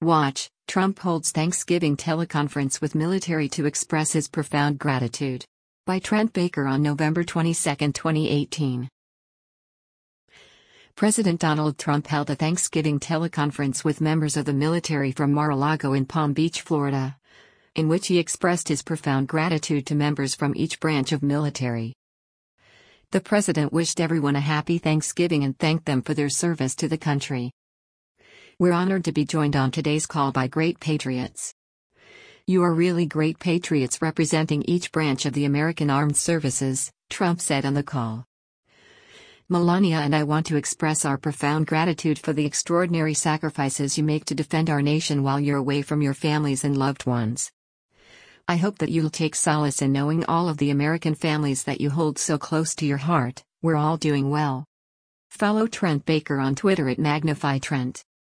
Watch, Trump holds Thanksgiving teleconference with military to express his profound gratitude. By Trent Baker on November 22, 2018. President Donald Trump held a Thanksgiving teleconference with members of the military from Mar-a-Lago in Palm Beach, Florida, in which he expressed his profound gratitude to members from each branch of military. The president wished everyone a happy Thanksgiving and thanked them for their service to the country. "We're honored to be joined on today's call by great patriots. You are really great patriots representing each branch of the American Armed Services," Trump said on the call. "Melania and I want to express our profound gratitude for the extraordinary sacrifices you make to defend our nation while you're away from your families and loved ones. I hope that you'll take solace in knowing all of the American families that you hold so close to your heart. We're all doing well." Follow Trent Baker on Twitter at MagnifyTrent.